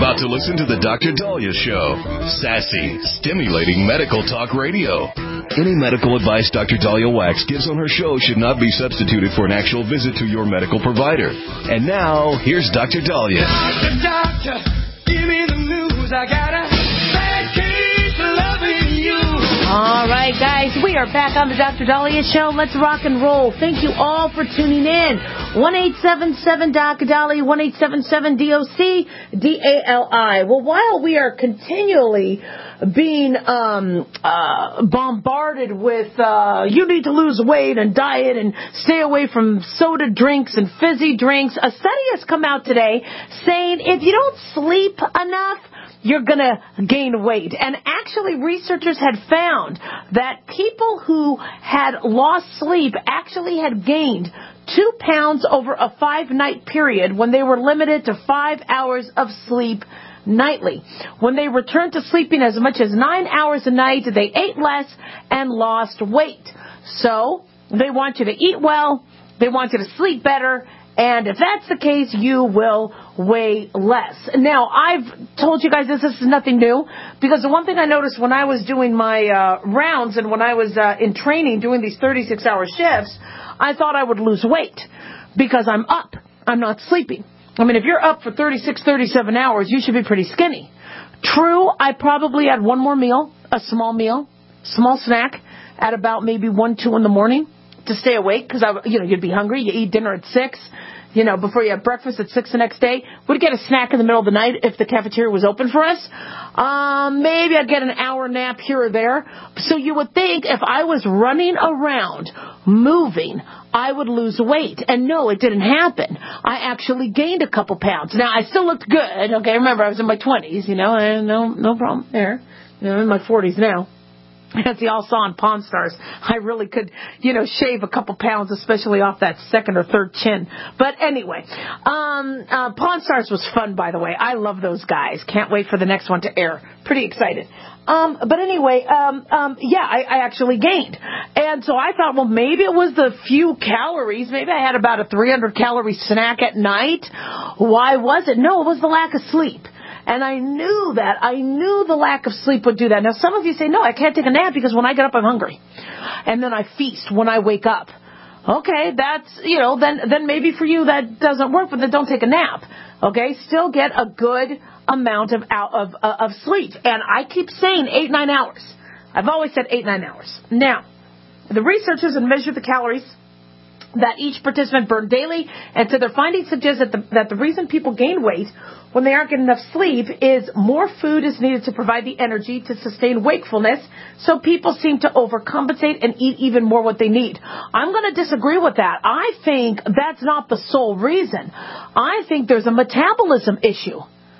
about to listen to the Dr. Daliah Show. Sassy, stimulating medical talk radio. Any medical advice Dr. Daliah Wax gives on her show should not be substituted for an actual visit to your medical provider. And now, here's Dr. Daliah. Doctor, give me the news. I got a bad case of loving you. All right, guys, we are back on the Dr. Daliah Show. Let's rock and roll. Thank you all for tuning in. 1-877-Dr. Daliah, 1-877-DOC-DALI. Well, while we are continually being bombarded with you need to lose weight and diet and stay away from soda drinks and fizzy drinks, a study has come out today saying if you don't sleep enough, you're going to gain weight. And actually, researchers had found that people who had lost sleep actually had gained 2 pounds over a 5-night period when they were limited to 5 hours of sleep nightly. When they returned to sleeping as much as 9 hours a night, they ate less and lost weight. So they want you to eat well, they want you to sleep better, and if that's the case, you will weigh less. Now, I've told you guys this is nothing new, because the one thing I noticed when I was doing my rounds and when I was in training doing these 36-hour shifts, I thought I would lose weight because I'm up. I'm not sleeping. I mean, if you're up for 36, 37 hours, you should be pretty skinny. True, I probably had one more meal, a small snack at about maybe 1, 2 in the morning to stay awake because, you'd be hungry. You eat dinner at 6, before you have breakfast at 6 the next day. We'd get a snack in the middle of the night if the cafeteria was open for us. Maybe I'd get an hour nap here or there. So you would think if I was running around, moving, I would lose weight. And no, it didn't happen. I actually gained a couple pounds. Now, I still looked good. Okay, remember, I was in my 20s, and no problem there. I'm in my 40s now. As y'all saw in Pawn Stars, I really could, shave a couple pounds, especially off that second or third chin. But anyway, Pawn Stars was fun, by the way. I love those guys. Can't wait for the next one to air. Pretty excited. But anyway, I actually gained. And so I thought, well, maybe it was the few calories. Maybe I had about a 300-calorie snack at night. Why was it? No, it was the lack of sleep. And I knew that. I knew the lack of sleep would do that. Now, some of you say, no, I can't take a nap because when I get up, I'm hungry. And then I feast when I wake up. Okay, that's, then maybe for you that doesn't work, but then don't take a nap. Okay, still get a good amount of sleep. And I keep saying 8-9 hours. I've always said 8-9 hours. Now, the researchers have measured the calories that each participant burned daily, and so their findings suggest that the reason people gain weight when they aren't getting enough sleep is more food is needed to provide the energy to sustain wakefulness, so people seem to overcompensate and eat even more what they need. I'm going to disagree with that. I think that's not the sole reason. I think there's a metabolism issue.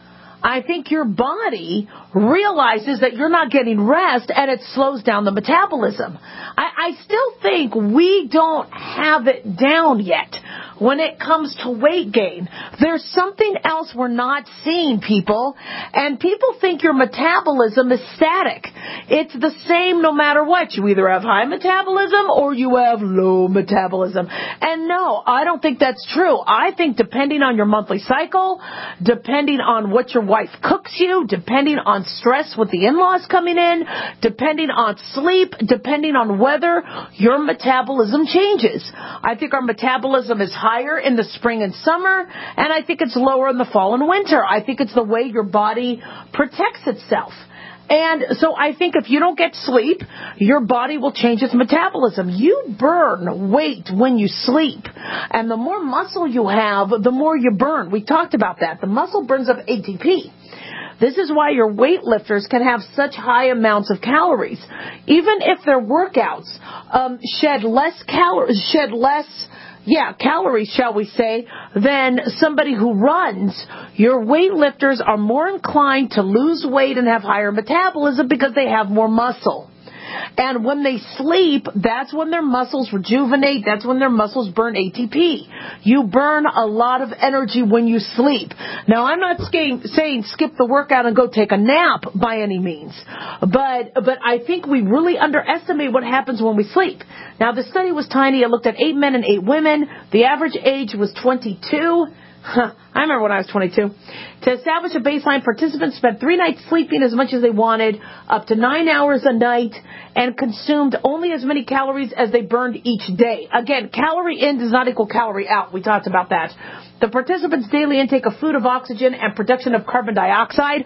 I think your body realizes that you're not getting rest and it slows down the metabolism. I still think we don't have it down yet when it comes to weight gain. There's something else we're not seeing, people. And people think your metabolism is static. It's the same no matter what. You either have high metabolism or you have low metabolism. And no, I don't think that's true. I think depending on your monthly cycle, depending on what your wife cooks you, depending on stress with the in-laws coming in, depending on sleep, depending on weather, your metabolism changes. I think our metabolism is higher in the spring and summer, and I think it's lower in the fall and winter. I think it's the way your body protects itself. And so I think if you don't get sleep, your body will change its metabolism. You burn weight when you sleep. And the more muscle you have, the more you burn. We talked about that. The muscle burns up ATP. This is why your weightlifters can have such high amounts of calories. Even if their workouts shed less calories, shall we say, than somebody who runs, your weightlifters are more inclined to lose weight and have higher metabolism because they have more muscle. And when they sleep, that's when their muscles rejuvenate. That's when their muscles burn ATP. You burn a lot of energy when you sleep. Now, I'm not saying skip the workout and go take a nap by any means. But I think we really underestimate what happens when we sleep. Now, the study was tiny. It looked at 8 men and 8 women. The average age was 22. I remember when I was 22. To establish a baseline, participants spent 3 nights sleeping as much as they wanted, up to 9 hours a night, and consumed only as many calories as they burned each day. Again, calorie in does not equal calorie out. We talked about that. The participants' daily intake of food, of oxygen, and production of carbon dioxide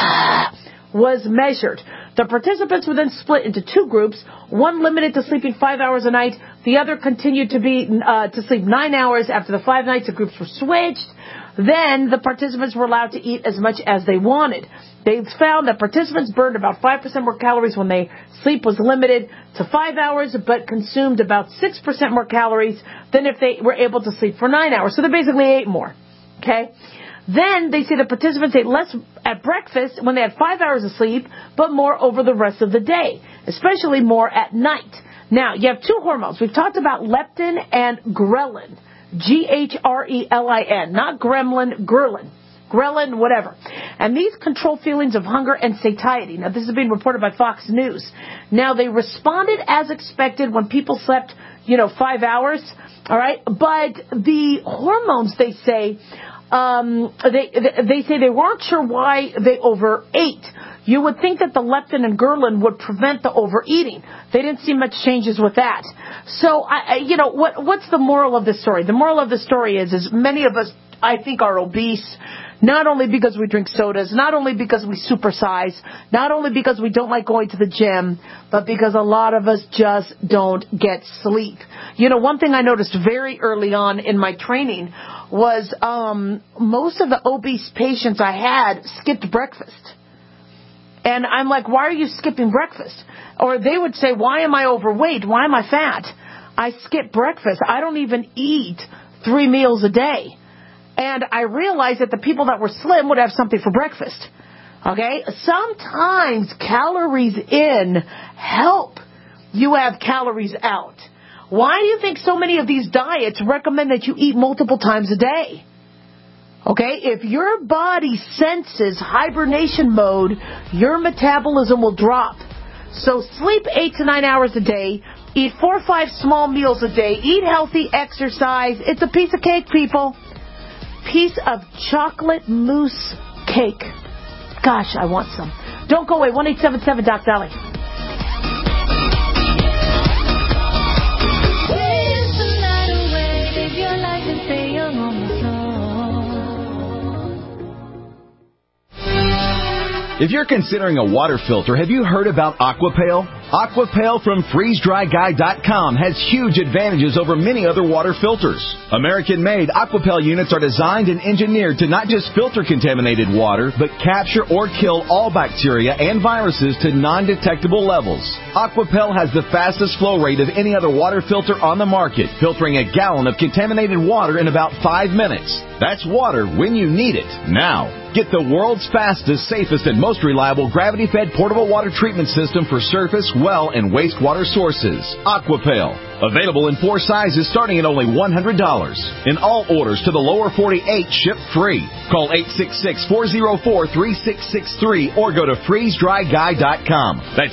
was measured. The participants were then split into 2 groups, one limited to sleeping 5 hours a night, the other continued to sleep 9 hours. After the 5 nights, the groups were switched. Then the participants were allowed to eat as much as they wanted. They found that participants burned about 5% more calories when their sleep was limited to 5 hours, but consumed about 6% more calories than if they were able to sleep for 9 hours. So they basically ate more. Okay? Then they say the participants ate less at breakfast when they had 5 hours of sleep, but more over the rest of the day, especially more at night. Now, you have 2 hormones. We've talked about leptin and ghrelin. G-H-R-E-L-I-N. Not gremlin, ghrelin. Ghrelin, whatever. And these control feelings of hunger and satiety. Now, this is being reported by Fox News. Now, they responded as expected when people slept, 5 hours. All right? But the hormones, they say, they say they weren't sure why they overate. You would think that the leptin and ghrelin would prevent the overeating. They didn't see much changes with that. So, what's the moral of this story? The moral of the story is many of us, I think, are obese, not only because we drink sodas, not only because we supersize, not only because we don't like going to the gym, but because a lot of us just don't get sleep. One thing I noticed very early on in my training was most of the obese patients I had skipped breakfast. And I'm like, why are you skipping breakfast? Or they would say, why am I overweight? Why am I fat? I skip breakfast. I don't even eat 3 meals a day. And I realized that the people that were slim would have something for breakfast. Okay? Sometimes calories in help you have calories out. Why do you think so many of these diets recommend that you eat multiple times a day? Okay, if your body senses hibernation mode, your metabolism will drop. So sleep 8 to 9 hours a day, eat 4 or 5 small meals a day, eat healthy, exercise. It's a piece of cake, people. Piece of chocolate mousse cake. Gosh, I want some. Don't go away. 1-877-DOC-DOLLY. If you're considering a water filter, have you heard about Aquapail? Aquapail from FreezeDryGuy.com has huge advantages over many other water filters. American-made Aquapail units are designed and engineered to not just filter contaminated water, but capture or kill all bacteria and viruses to non-detectable levels. Aquapail has the fastest flow rate of any other water filter on the market, filtering a gallon of contaminated water in about 5 minutes. That's water when you need it, now. Get the world's fastest, safest, and most reliable gravity-fed portable water treatment system for surface, well, and wastewater sources. Aquapail. Available in 4 sizes starting at only $100. In all orders to the lower 48 ship free. Call 866-404-3663 or go to FreezeDryGuy.com. That's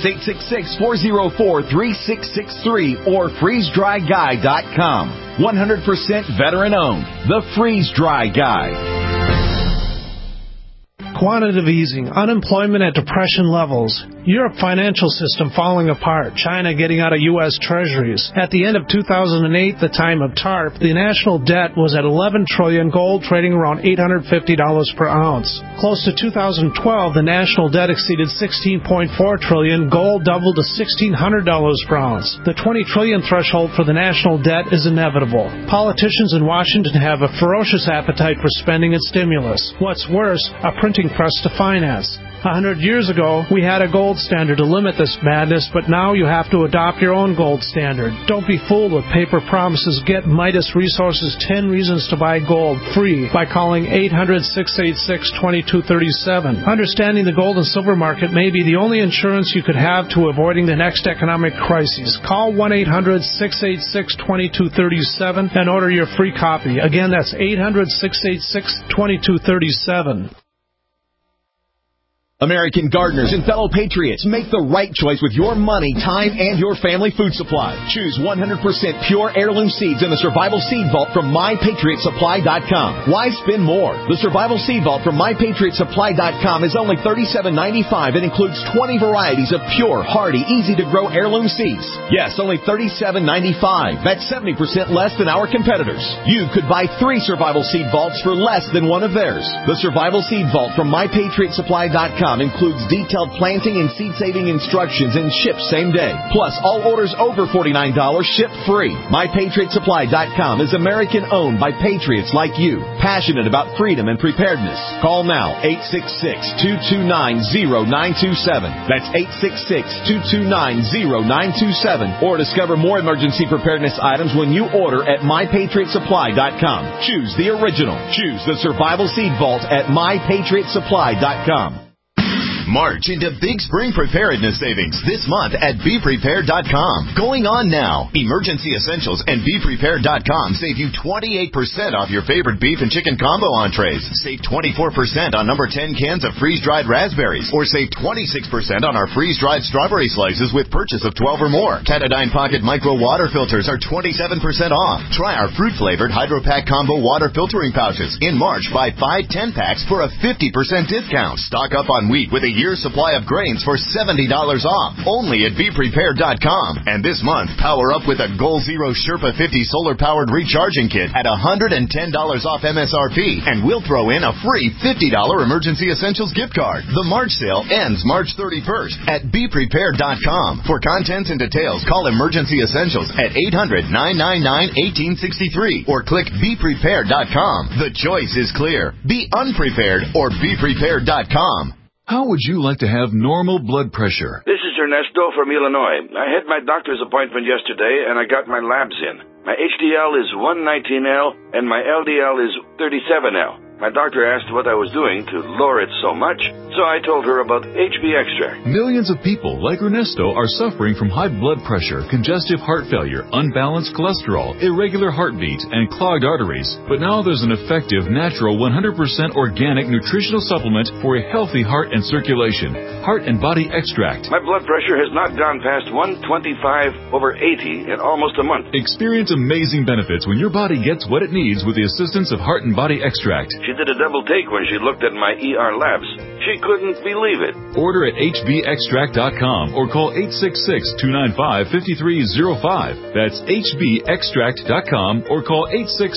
866-404-3663 or FreezeDryGuy.com. 100% veteran owned. The Freeze Dry Guy. Quantitative easing, unemployment at depression levels, Europe financial system falling apart, China getting out of U.S. treasuries. At the end of 2008, the time of TARP, the national debt was at $11 trillion, gold trading around $850 per ounce. Close to 2012, the national debt exceeded $16.4 trillion, gold doubled to $1,600 per ounce. The $20 trillion threshold for the national debt is inevitable. Politicians in Washington have a ferocious appetite for spending and stimulus. What's worse, a printing press to finance. 100 years ago, we had a gold standard to limit this madness, but now you have to adopt your own gold standard. Don't be fooled with paper promises. Get Midas Resources 10 Reasons to Buy Gold free by calling 800-686-2237. Understanding the gold and silver market may be the only insurance you could have to avoiding the next economic crisis. Call 1-800-686-2237 and order your free copy. Again, that's 800-686-2237. American gardeners and fellow patriots, make the right choice with your money, time, and your family food supply. Choose 100% pure heirloom seeds in the Survival Seed Vault from MyPatriotSupply.com. Why spend more? The Survival Seed Vault from MyPatriotSupply.com is only $37.95 and includes 20 varieties of pure, hardy, easy-to-grow heirloom seeds. Yes, only $37.95. That's 70% less than our competitors. You could buy 3 Survival Seed Vaults for less than one of theirs. The Survival Seed Vault from MyPatriotSupply.com includes detailed planting and seed-saving instructions and ships same day. Plus, all orders over $49 ship free. MyPatriotSupply.com is American-owned by patriots like you, passionate about freedom and preparedness. Call now, 866-229-0927. That's 866-229-0927. Or discover more emergency preparedness items when you order at MyPatriotSupply.com. Choose the original. Choose the Survival Seed Vault at MyPatriotSupply.com. March into Big Spring Preparedness Savings this month at BePrepared.com. Going on now. Emergency Essentials and BePrepared.com save you 28% off your favorite beef and chicken combo entrees. Save 24% on number 10 cans of freeze-dried raspberries. Or save 26% on our freeze-dried strawberry slices with purchase of 12 or more. Katadyn Pocket Micro Water Filters are 27% off. Try our fruit-flavored Hydro-Pack Combo Water Filtering Pouches. In March, buy 5 10-packs for a 50% discount. Stock up on wheat with a year's supply of grains for $70 off, only at BePrepared.com. And this month, power up with a Goal Zero Sherpa 50 solar-powered recharging kit at $110 off MSRP, and we'll throw in a free $50 Emergency Essentials gift card. The March sale ends March 31st at BePrepared.com. For contents and details, call Emergency Essentials at 800-999-1863 or click BePrepared.com. The choice is clear. Be unprepared or BePrepared.com. How would you like to have normal blood pressure? This is Ernesto from Illinois. I had my doctor's appointment yesterday, and I got my labs in. My HDL is 119L, and my LDL is 37L. My doctor asked what I was doing to lower it so much, so I told her about HB Extract. Millions of people like Ernesto are suffering from high blood pressure, congestive heart failure, unbalanced cholesterol, irregular heartbeat, and clogged arteries. But now there's an effective, natural, 100% organic nutritional supplement for a healthy heart and circulation. Heart and Body Extract. My blood pressure has not gone past 125/80 in almost a month. Experience amazing benefits when your body gets what it needs with the assistance of Heart and Body Extract. She did a double take when she looked at my ER labs. She couldn't believe it. Order at hbextract.com or call 866-295-5305. That's hbextract.com or call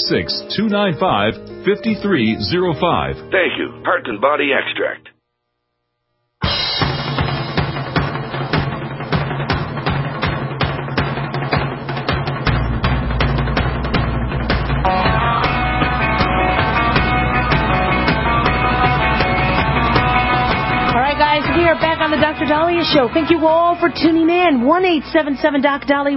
866-295-5305. Thank you. Heart and Body Extract. Back on the Dr. Dahlia Show. Thank you all for tuning in. 1-877-DOC-DALI,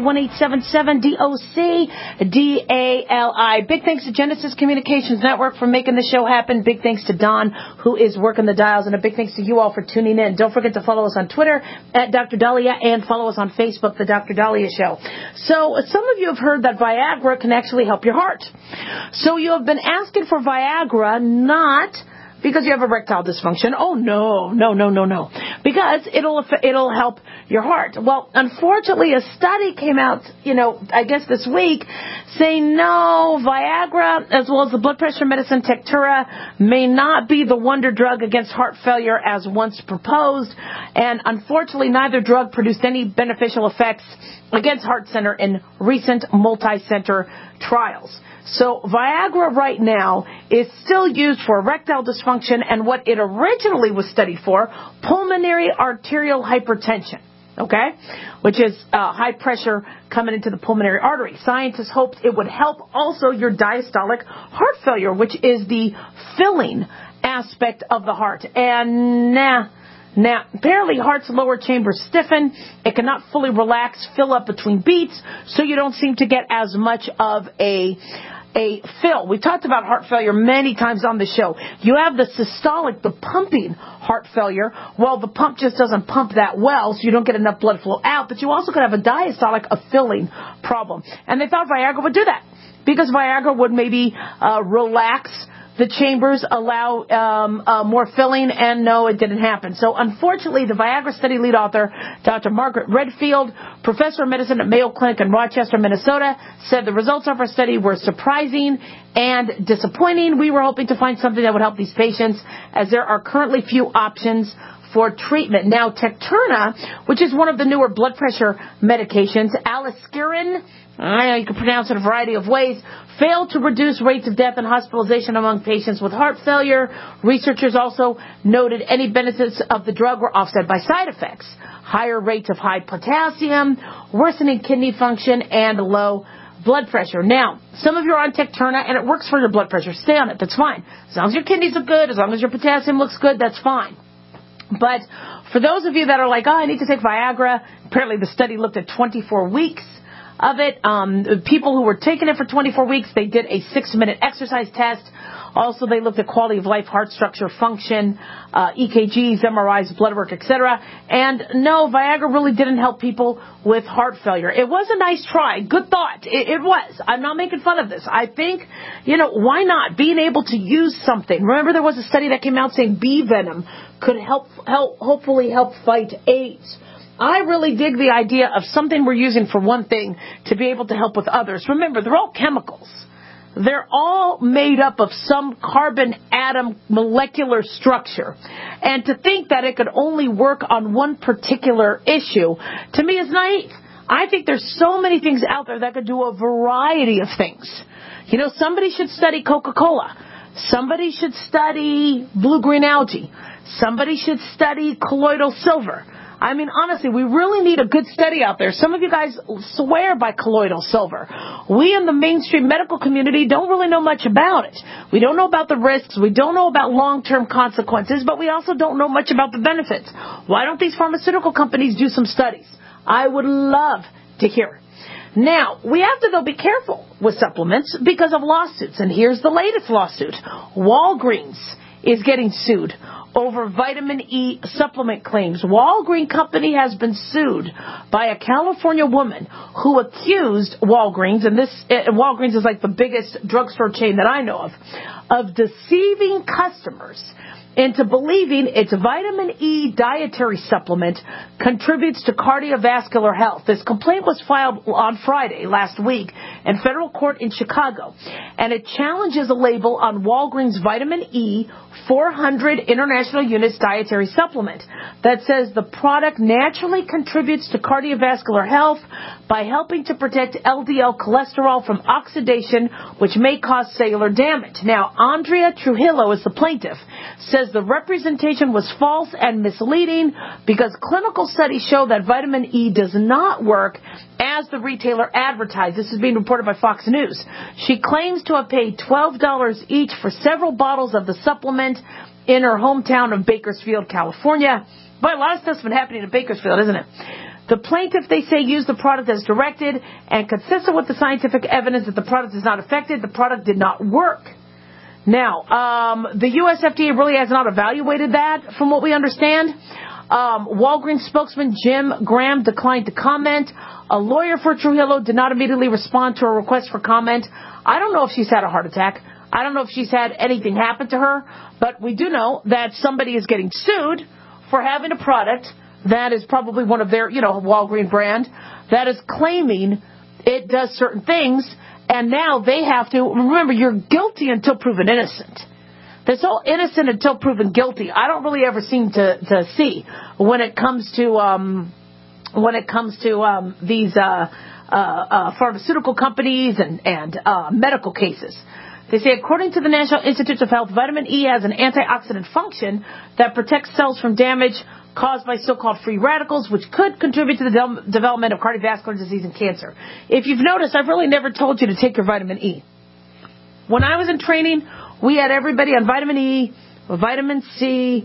1-877-DOC-DALI. Big thanks to Genesis Communications Network for making the show happen. Big thanks to Don, who is working the dials, and a big thanks to you all for tuning in. Don't forget to follow us on Twitter at Dr. Dahlia and follow us on Facebook, The Dr. Dahlia Show. So some of you have heard that Viagra can actually help your heart. So you have been asking for Viagra, not because you have erectile dysfunction. Oh, no. Because it'll help your heart. Well, unfortunately, a study came out, I guess this week, saying no, Viagra, as well as the blood pressure medicine Tectura, may not be the wonder drug against heart failure as once proposed. And unfortunately, neither drug produced any beneficial effects against heart center in recent multi-center trials. So Viagra right now is still used for erectile dysfunction and what it originally was studied for, pulmonary arterial hypertension, okay, which is high pressure coming into the pulmonary artery. Scientists hoped it would help also your diastolic heart failure, which is the filling aspect of the heart. And Now, apparently heart's lower chambers stiffen. It cannot fully relax, fill up between beats, so you don't seem to get as much of a fill. We talked about heart failure many times on the show. You have the systolic, the pumping heart failure. Well, the pump just doesn't pump that well, so you don't get enough blood flow out. But you also could have a diastolic, a filling problem. And they thought Viagra would do that because Viagra would maybe relax the chambers allow more filling, and no, it didn't happen. So unfortunately, the Viagra study lead author, Dr. Margaret Redfield, professor of medicine at Mayo Clinic in Rochester, Minnesota, said the results of our study were surprising and disappointing. We were hoping to find something that would help these patients, as there are currently few options for treatment. Now, Tecturna, which is one of the newer blood pressure medications, aliskiren, you can pronounce it a variety of ways, failed to reduce rates of death and hospitalization among patients with heart failure. Researchers also noted any benefits of the drug were offset by side effects, higher rates of high potassium, worsening kidney function, and low blood pressure. Now, some of you are on Tecturna, and it works for your blood pressure. Stay on it. That's fine. As long as your kidneys look good, as long as your potassium looks good, that's fine. But for those of you that are like, I need to take Viagra, apparently the study looked at 24 weeks of it. People who were taking it for 24 weeks, they did a 6-minute exercise test. Also, they looked at quality of life, heart structure, function, EKGs, MRIs, blood work, etc. And no, Viagra really didn't help people with heart failure. It was a nice try. Good thought. It was. I'm not making fun of this. I think, why not? Being able to use something. Remember, there was a study that came out saying bee venom could hopefully help fight AIDS. I really dig the idea of something we're using for one thing to be able to help with others. Remember, they're all chemicals. They're all made up of some carbon atom molecular structure. And to think that it could only work on one particular issue, to me, is naive. I think there's so many things out there that could do a variety of things. Somebody should study Coca-Cola. Somebody should study blue-green algae. Somebody should study colloidal silver. I mean, honestly, we really need a good study out there. Some of you guys swear by colloidal silver. We in the mainstream medical community don't really know much about it. We don't know about the risks. We don't know about long-term consequences, but we also don't know much about the benefits. Why don't these pharmaceutical companies do some studies? I would love to hear. Now, we have to, though, be careful with supplements because of lawsuits. And here's the latest lawsuit. Walgreens is getting sued over vitamin E supplement claims. Walgreens Company has been sued by a California woman who accused Walgreens, and Walgreens is like the biggest drugstore chain that I know of deceiving customers into believing its vitamin E dietary supplement contributes to cardiovascular health. This complaint was filed on Friday last week in federal court in Chicago, and it challenges a label on Walgreens vitamin E 400 international units dietary supplement that says the product naturally contributes to cardiovascular health by helping to protect LDL cholesterol from oxidation, which may cause cellular damage. Now, Andrea Trujillo is the plaintiff, says the representation was false and misleading because clinical studies show that vitamin E does not work as the retailer advertised. This is being reported by Fox News. She claims to have paid $12 each for several bottles of the supplement in her hometown of Bakersfield, California. But a lot of stuff's been happening in Bakersfield, isn't it? The plaintiff, they say, used the product as directed, and consistent with the scientific evidence that the product is not affected, the product did not work. Now, the U.S. FDA really has not evaluated that, from what we understand. Walgreens spokesman Jim Graham declined to comment. A lawyer for Trujillo did not immediately respond to a request for comment. I don't know if she's had a heart attack. I don't know if she's had anything happen to her, but we do know that somebody is getting sued for having a product that is probably one of their, Walgreens brand, that is claiming it does certain things, and now they have to, remember, you're guilty until proven innocent. This whole innocent until proven guilty, I don't really ever seem to see when it comes to these pharmaceutical companies and medical cases. They say, according to the National Institutes of Health, vitamin E has an antioxidant function that protects cells from damage caused by so-called free radicals, which could contribute to the development of cardiovascular disease and cancer. If you've noticed, I've really never told you to take your vitamin E. When I was in training, we had everybody on vitamin E, vitamin C,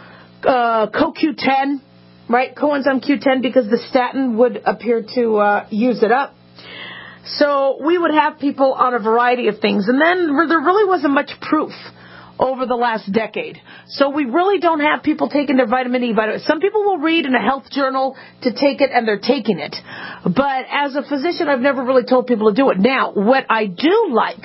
CoQ10, right? Coenzyme Q10, because the statin would appear to use it up. So we would have people on a variety of things. And then there really wasn't much proof over the last decade. So we really don't have people taking their vitamin E. Some people will read in a health journal to take it, and they're taking it. But as a physician, I've never really told people to do it. Now, what I do like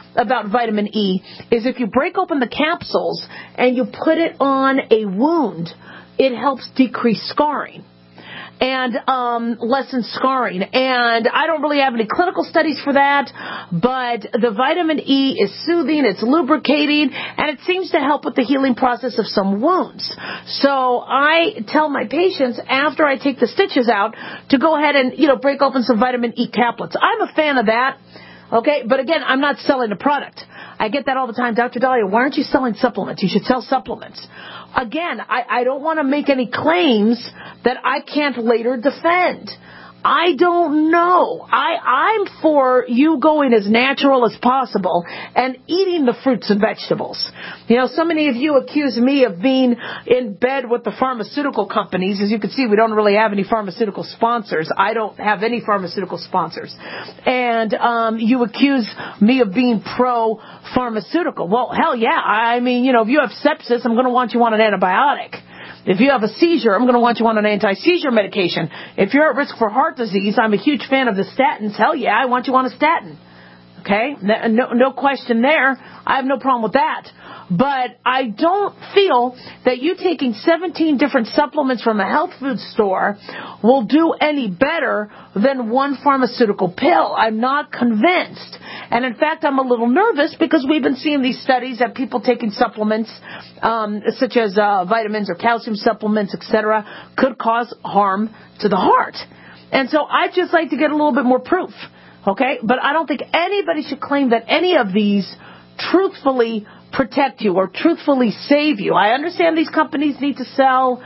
about vitamin E is if you break open the capsules and you put it on a wound, it helps decrease scarring and lessen scarring. And I don't really have any clinical studies for that, but the vitamin E is soothing, it's lubricating, and it seems to help with the healing process of some wounds. So I tell my patients after I take the stitches out to go ahead and, break open some vitamin E caplets. I'm a fan of that. Okay, but again, I'm not selling a product. I get that all the time. Dr. Dahlia, why aren't you selling supplements? You should sell supplements. Again, I don't want to make any claims that I can't later defend. I don't know. I'm for you going as natural as possible and eating the fruits and vegetables. So many of you accuse me of being in bed with the pharmaceutical companies. As you can see, we don't really have any pharmaceutical sponsors. I don't have any pharmaceutical sponsors. And you accuse me of being pro-pharmaceutical. Well, hell yeah. I mean, if you have sepsis, I'm going to want you on an antibiotic. If you have a seizure, I'm going to want you on an anti-seizure medication. If you're at risk for heart disease, I'm a huge fan of the statins. Hell yeah, I want you on a statin. Okay? No question there. I have no problem with that. But I don't feel that you taking 17 different supplements from a health food store will do any better than one pharmaceutical pill. I'm not convinced. And in fact, I'm a little nervous because we've been seeing these studies that people taking supplements, such as vitamins or calcium supplements, etc., could cause harm to the heart. And so I'd just like to get a little bit more proof. Okay? But I don't think anybody should claim that any of these truthfully protect you or truthfully save you. I understand these companies need to sell,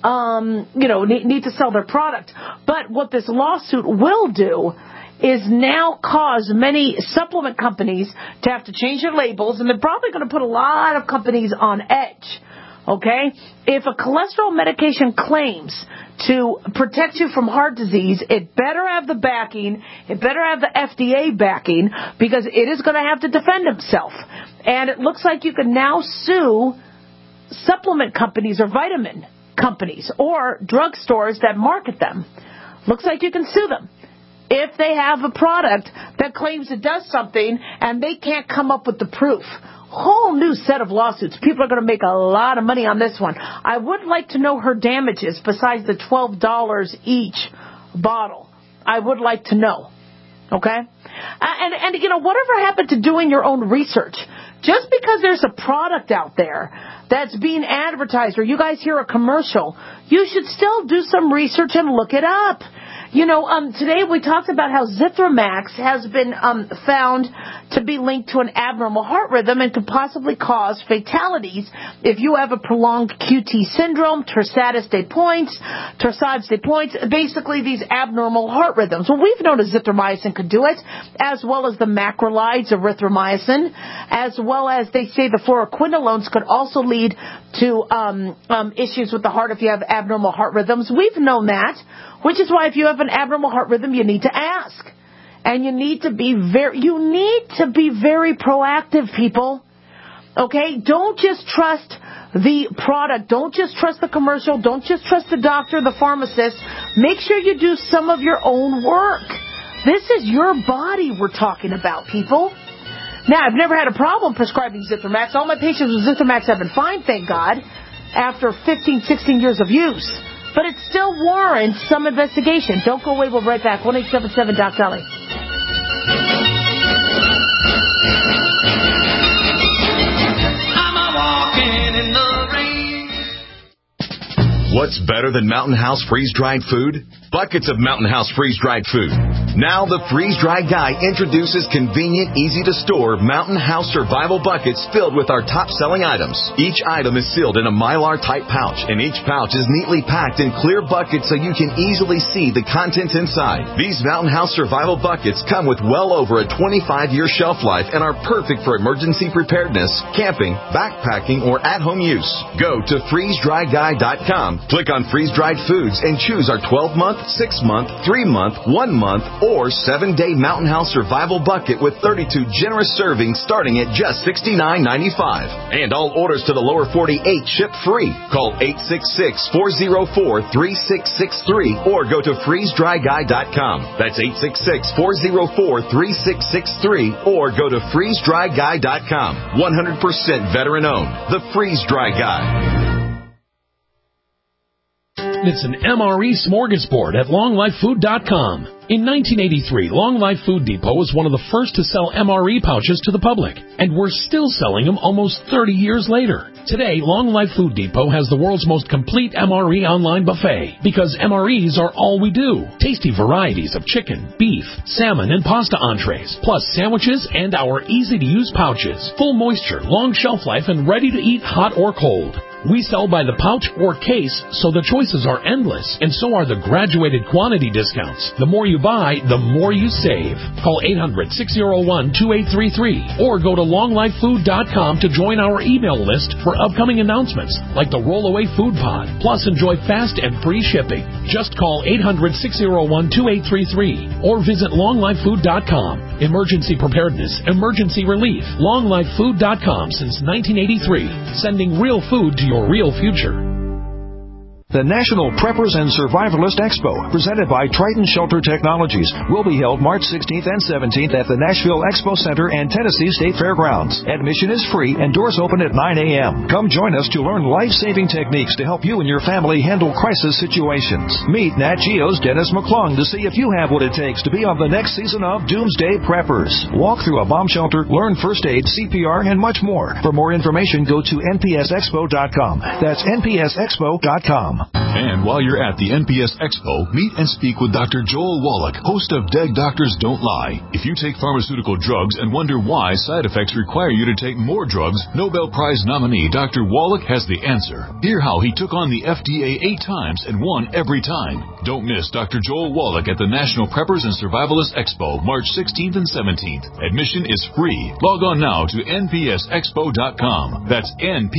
need to sell their product. But what this lawsuit will do is now cause many supplement companies to have to change their labels, and they're probably going to put a lot of companies on edge. Okay? If a cholesterol medication claims to protect you from heart disease, it better have the backing, it better have the FDA backing, because it is going to have to defend itself. And it looks like you can now sue supplement companies or vitamin companies or drugstores that market them. Looks like you can sue them if they have a product that claims it does something and they can't come up with the proof. Whole new set of lawsuits. People are going to make a lot of money on this one. I would like to know her damages besides the $12 each bottle. I would like to know. Okay? And whatever happened to doing your own research? Just because there's a product out there that's being advertised or you guys hear a commercial, you should still do some research and look it up. Today we talked about how Zithromax has been found to be linked to an abnormal heart rhythm and could possibly cause fatalities if you have a prolonged QT syndrome, Torsades de Pointes, basically these abnormal heart rhythms. Well, we've known azithromycin could do it, as well as the macrolides, erythromycin, as well as they say the fluoroquinolones could also lead to issues with the heart if you have abnormal heart rhythms. We've known that, which is why if you have an abnormal heart rhythm, you need to ask. And you need to be very proactive, people. Okay? Don't just trust the product. Don't just trust the commercial. Don't just trust the doctor, the pharmacist. Make sure you do some of your own work. This is your body we're talking about, people. Now, I've never had a problem prescribing Zithromax. All my patients with Zithromax have been fine, thank God, after 15, 16 years of use. But it still warrants some investigation. Don't go away. We'll be right back. 1-877-DOC-DOLLY. What's better than Mountain House freeze-dried food? Buckets of Mountain House freeze-dried food. Now the freeze-dried guy introduces convenient, easy-to-store Mountain House survival buckets filled with our top-selling items. Each item is sealed in a Mylar-type pouch, and each pouch is neatly packed in clear buckets so you can easily see the contents inside. These Mountain House survival buckets come with well over a 25-year shelf life and are perfect for emergency preparedness, camping, backpacking, or at-home use. Go to freezedryguy.com, click on freeze-dried foods, and choose our 12-month, 6-month, 3-month, 1-month, or 7-day Mountain House Survival Bucket with 32 generous servings starting at just $69.95. And all orders to the lower 48 ship free. Call 866-404-3663 or go to freezedryguy.com. That's 866-404-3663 or go to freezedryguy.com. 100% veteran owned. The Freeze Dry Guy. It's an MRE smorgasbord at LongLifeFood.com. In 1983, Long Life Food Depot was one of the first to sell MRE pouches to the public, and we're still selling them almost 30 years later. Today, Long Life Food Depot has the world's most complete MRE online buffet, because MREs are all we do. Tasty varieties of chicken, beef, salmon, and pasta entrees, plus sandwiches and our easy-to-use pouches. Full moisture, long shelf life, and ready to eat hot or cold. We sell by the pouch or case, so the choices are endless, and so are the graduated quantity discounts. The more you buy, the more you save. Call 800-601-2833 or go to longlifefood.com to join our email list for upcoming announcements like the Rollaway Food Pod. Plus, enjoy fast and free shipping. Just call 800-601-2833 or visit longlifefood.com. Emergency preparedness, emergency relief. longlifefood.com since 1983, sending real food to your real future. The National Preppers and Survivalist Expo, presented by Triton Shelter Technologies, will be held March 16th and 17th at the Nashville Expo Center and Tennessee State Fairgrounds. Admission is free and doors open at 9 a.m. Come join us to learn life-saving techniques to help you and your family handle crisis situations. Meet Nat Geo's Dennis McClung to see if you have what it takes to be on the next season of Doomsday Preppers. Walk through a bomb shelter, learn first aid, CPR, and much more. For more information, go to npsexpo.com. That's npsexpo.com. And while you're at the NPS Expo, meet and speak with Dr. Joel Wallach, host of Dead Doctors Don't Lie. If you take pharmaceutical drugs and wonder why side effects require you to take more drugs, Nobel Prize nominee Dr. Wallach has the answer. Hear how he took on the FDA 8 times and won every time. Don't miss Dr. Joel Wallach at the National Preppers and Survivalist Expo, March 16th and 17th. Admission is free. Log on now to npsexpo.com. That's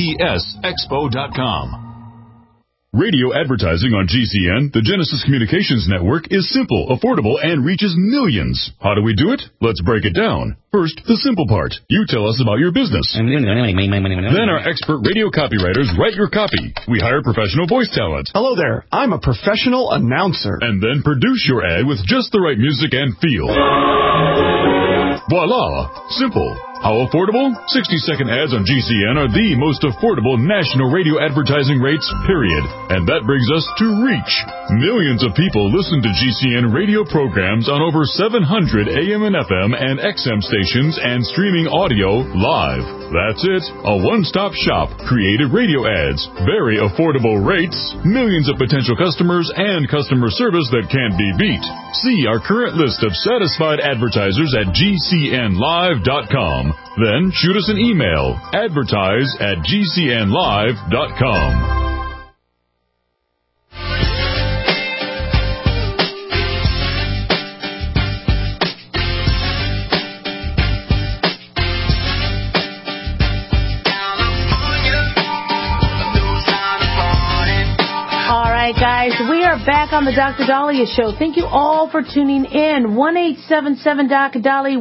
npsexpo.com. Radio advertising on GCN, the Genesis Communications Network, is simple, affordable, and reaches millions. How do we do it? Let's break it down. First, the simple part. You tell us about your business. Then our expert radio copywriters write your copy. We hire professional voice talent. Hello there. I'm a professional announcer. And then produce your ad with just the right music and feel. Voila! Simple. How affordable? 60-second ads on GCN are the most affordable national radio advertising rates, period. And that brings us to reach. Millions of people listen to GCN radio programs on over 700 AM and FM and XM stations and streaming audio live. That's it. A one-stop shop. Creative radio ads. Very affordable rates. Millions of potential customers and customer service that can't be beat. See our current list of satisfied advertisers at GCNlive.com. Then shoot us an email, advertise@gcnlive.com. Guys, we are back on the Dr. Dahlia Show. Thank you all for tuning in. 1-877-Dr.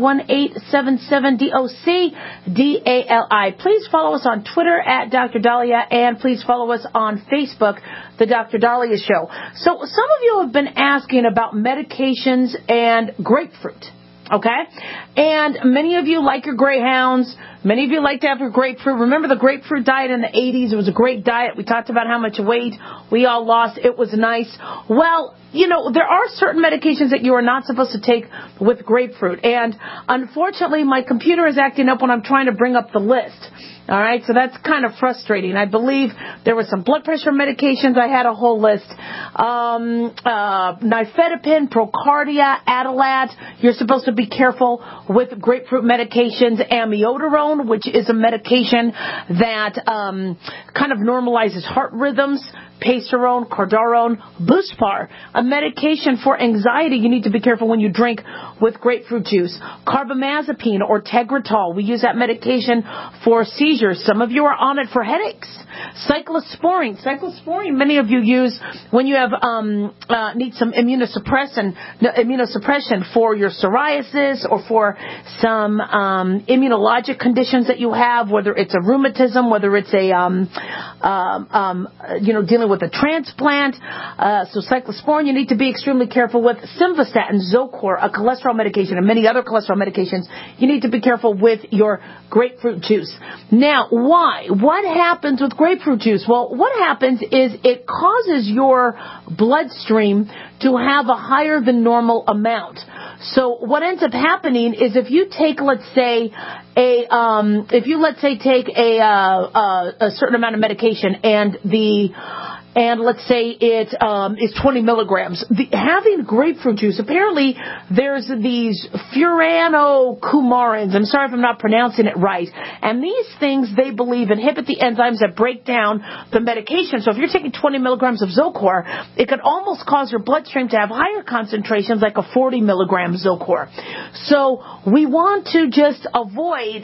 1-877-DOC-DALI. Please follow us on Twitter at Dr. Dahlia, and please follow us on Facebook, the Dr. Dahlia Show. So some of you have been asking about medications and grapefruit. Okay? And many of you like your Greyhounds. Many of you like to have your grapefruit. Remember the grapefruit diet in the 80s? It was a great diet. We talked about how much weight we all lost. It was nice. Well, you know, there are certain medications that you are not supposed to take with grapefruit. And unfortunately, my computer is acting up when I'm trying to bring up the list. All right, so that's kind of frustrating. I believe there were some blood pressure medications. I had a whole list. Nifedipine, Procardia, Adalat. You're supposed to be careful with grapefruit medications. Amiodarone, which is a medication that kind of normalizes heart rhythms. Pacerone, Cordarone, Buspar, a medication for anxiety you need to be careful when you drink with grapefruit juice. Carbamazepine or Tegretol, we use that medication for seizures. Some of you are on it for headaches. Cyclosporine, many of you use when you have need some immunosuppression for your psoriasis or for some immunologic conditions that you have, whether it's a rheumatism, whether it's a dealing with a transplant. So cyclosporin you need to be extremely careful with. Simvastatin, Zocor, a cholesterol medication, and many other cholesterol medications. You need to be careful with your grapefruit juice. Now, why? What happens with grapefruit juice? Well, what happens is it causes your bloodstream to have a higher than normal amount. So what ends up happening is if you take, let's say, take a certain amount of medication and let's say it is 20 milligrams. Having grapefruit juice, apparently there's these furanocoumarins. I'm sorry if I'm not pronouncing it right. And these things, they believe, inhibit the enzymes that break down the medication. So if you're taking 20 milligrams of Zocor, it could almost cause your bloodstream to have higher concentrations, like a 40 milligram Zocor. So we want to just avoid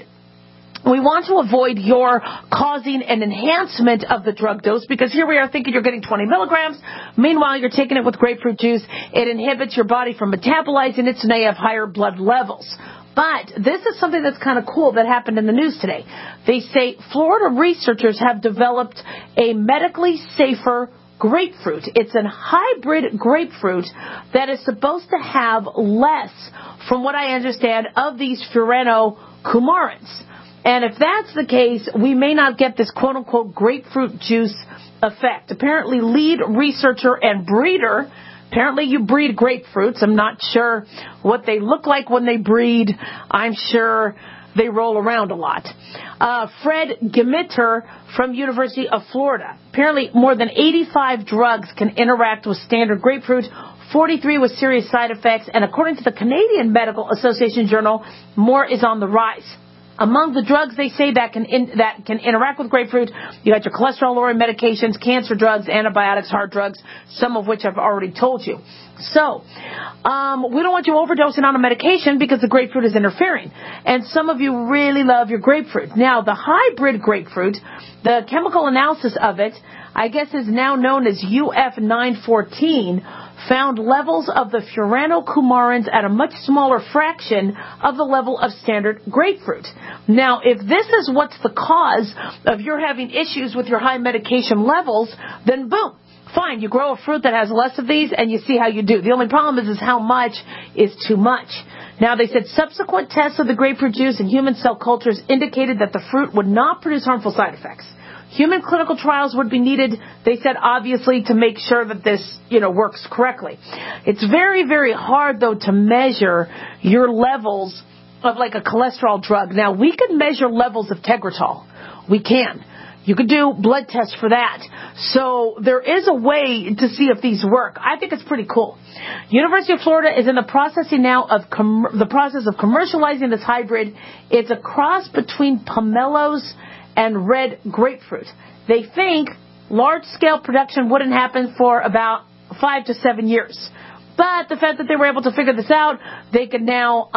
your causing an enhancement of the drug dose, because here we are thinking you're getting 20 milligrams. Meanwhile, you're taking it with grapefruit juice. It inhibits your body from metabolizing it, so now you have higher blood levels. But this is something that's kind of cool that happened in the news today. They say Florida researchers have developed a medically safer grapefruit. It's a hybrid grapefruit that is supposed to have less, from what I understand, of these furanocoumarins. And if that's the case, we may not get this quote-unquote grapefruit juice effect. Apparently, lead researcher and breeder, apparently you breed grapefruits. I'm not sure what they look like when they breed. I'm sure they roll around a lot. Fred Gemitter from University of Florida. Apparently, more than 85 drugs can interact with standard grapefruit, 43 with serious side effects, and according to the Canadian Medical Association Journal, more is on the rise. Among the drugs they say that can interact with grapefruit, you got your cholesterol-lowering medications, cancer drugs, antibiotics, heart drugs, some of which I've already told you. So, we don't want you overdosing on a medication because the grapefruit is interfering. And some of you really love your grapefruit. Now, the hybrid grapefruit, the chemical analysis of it, I guess is now known as UF914, found levels of the furanocoumarins at a much smaller fraction of the level of standard grapefruit. Now, if this is what's the cause of your having issues with your high medication levels, then boom, fine, you grow a fruit that has less of these and you see how you do. The only problem is how much is too much. Now, they said subsequent tests of the grapefruit juice in human cell cultures indicated that the fruit would not produce harmful side effects. Human clinical trials would be needed, they said, obviously, to make sure that this, works correctly. It's very, very hard, though, to measure your levels of like a cholesterol drug. Now, we can measure levels of Tegretol. We can. You could do blood tests for that. So there is a way to see if these work. I think it's pretty cool. University of Florida is in the process now of commercializing this hybrid. It's a cross between pomelos and red grapefruit. They think large-scale production wouldn't happen for about 5 to 7 years. But the fact that they were able to figure this out, they can now,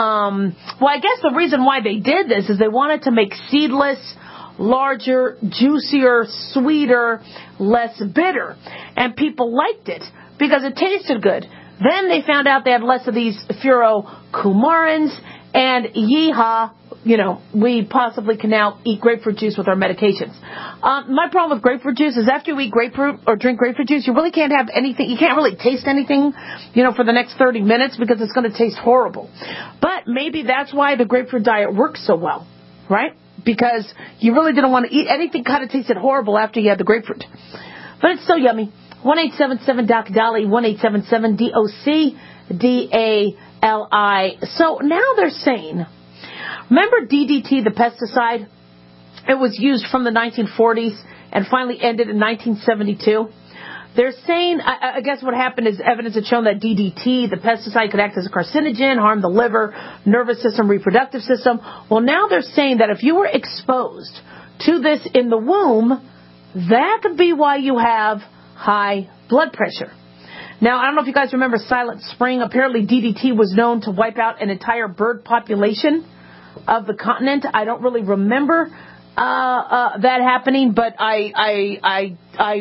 I guess the reason why they did this is they wanted to make seedless, larger, juicier, sweeter, less bitter. And people liked it because it tasted good. Then they found out they had less of these furanocoumarins, and yeehaw, we possibly can now eat grapefruit juice with our medications. My problem with grapefruit juice is after you eat grapefruit or drink grapefruit juice, you really can't have anything. You can't really taste anything, for the next 30 minutes because it's going to taste horrible. But maybe that's why the grapefruit diet works so well, right? Because you really didn't want to eat anything kind of tasted horrible after you had the grapefruit. But it's so yummy. 1-877-DOC-DOLLY, 1-877-DOC-DALI. So now they're saying, remember DDT, the pesticide? It was used from the 1940s and finally ended in 1972. They're saying, I guess what happened is evidence had shown that DDT, the pesticide, could act as a carcinogen, harm the liver, nervous system, reproductive system. Well, now they're saying that if you were exposed to this in the womb, that could be why you have high blood pressure. Now, I don't know if you guys remember Silent Spring. Apparently, DDT was known to wipe out an entire bird population of the continent. I don't really remember that happening, but I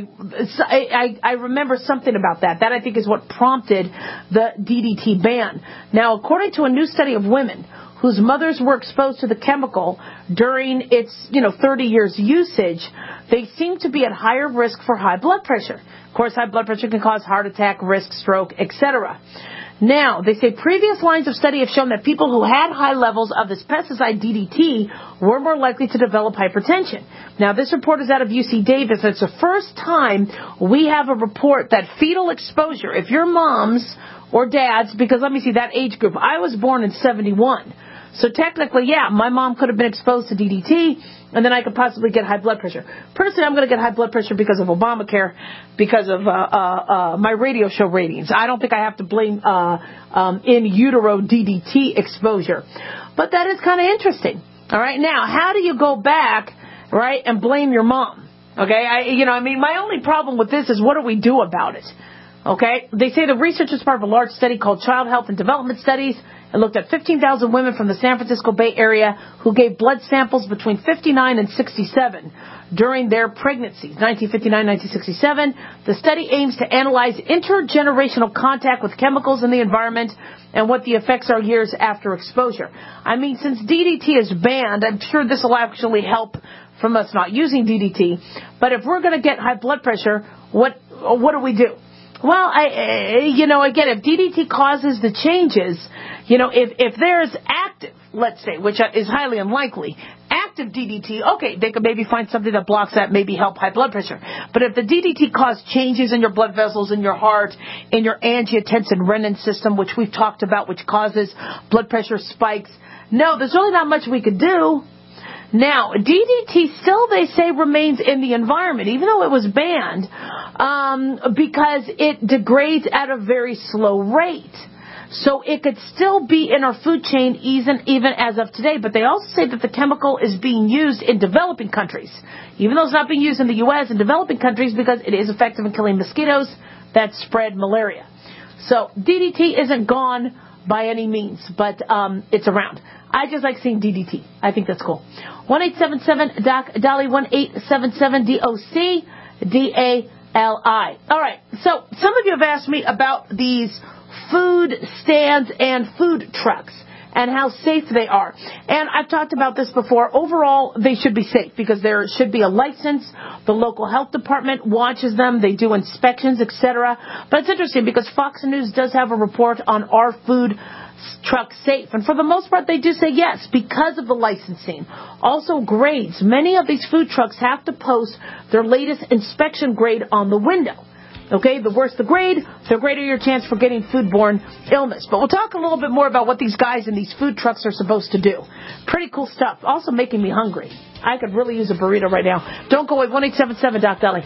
remember something about that. That I think is what prompted the DDT ban. Now, according to a new study of women whose mothers were exposed to the chemical during its 30 years usage, they seem to be at higher risk for high blood pressure. Of course, high blood pressure can cause heart attack, risk, stroke, etc. Now, they say previous lines of study have shown that people who had high levels of this pesticide DDT were more likely to develop hypertension. Now, this report is out of UC Davis. It's the first time we have a report that fetal exposure, if your mom's or dad's, because let me see, that age group, I was born in 71. So technically, yeah, my mom could have been exposed to DDT, and then I could possibly get high blood pressure. Personally, I'm going to get high blood pressure because of Obamacare, because of my radio show ratings. I don't think I have to blame in utero DDT exposure. But that is kind of interesting. All right, now, how do you go back, right, and blame your mom? Okay, my only problem with this is what do we do about it? Okay, they say the research is part of a large study called Child Health and Development Studies. It looked at 15,000 women from the San Francisco Bay Area who gave blood samples between 59 and 67 during their pregnancies, 1959-1967. The study aims to analyze intergenerational contact with chemicals in the environment and what the effects are years after exposure. I mean, since DDT is banned, I'm sure this will actually help from us not using DDT. But if we're going to get high blood pressure, what do we do? Well, again, if DDT causes the changes, if there's active, let's say, which is highly unlikely, active DDT, okay, they could maybe find something that blocks that, maybe help high blood pressure. But if the DDT caused changes in your blood vessels, in your heart, in your angiotensin-renin system, which we've talked about, which causes blood pressure spikes, no, there's really not much we could do. Now, DDT still, they say, remains in the environment, even though it was banned, because it degrades at a very slow rate. So it could still be in our food chain even as of today. But they also say that the chemical is being used in developing countries, even though it's not being used in the U.S. in developing countries, because it is effective in killing mosquitoes that spread malaria. So DDT isn't gone by any means, but it's around. I just like seeing DDT. I think that's cool. 1-877-DOC-DALI, 1-877-DOC-DALI. All right, so some of you have asked me about these food stands and food trucks and how safe they are. And I've talked about this before. Overall, they should be safe because there should be a license. The local health department watches them. They do inspections, etc. But it's interesting because Fox News does have a report on our food truck safe, and for the most part they do say yes because of the licensing. Also grades. Many of these food trucks have to post their latest inspection grade on the window. Okay, the worse the grade, the greater your chance for getting foodborne illness. But we'll talk a little bit more about what these guys in these food trucks are supposed to do. Pretty cool stuff. Also making me hungry. I could really use a burrito right now. Don't go away. 1-877-DOC-DALI.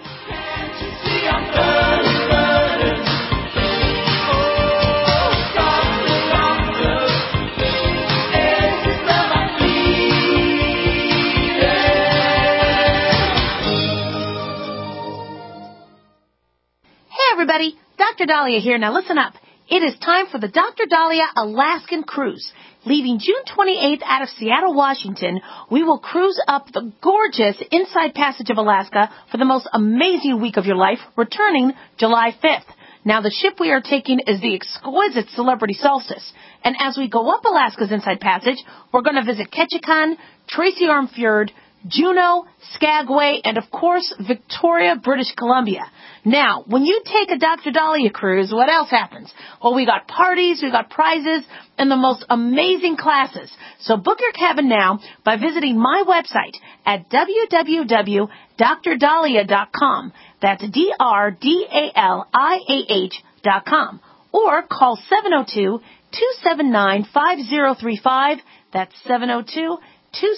Everybody, Dr. Dahlia here. Now listen up. It is time for the Dr. Dahlia Alaskan Cruise. Leaving June 28th out of Seattle, Washington, we will cruise up the gorgeous Inside Passage of Alaska for the most amazing week of your life, returning July 5th. Now, the ship we are taking is the exquisite Celebrity Solstice. And as we go up Alaska's Inside Passage, we're going to visit Ketchikan, Tracy Arm Fjord, Juneau, Skagway, and of course, Victoria, British Columbia. Now, when you take a Dr. Dahlia cruise, what else happens? Well, we got parties, we got prizes, and the most amazing classes. So book your cabin now by visiting my website at www.drdahlia.com. That's DRDALIAH.com. Or call 702-279-5035. That's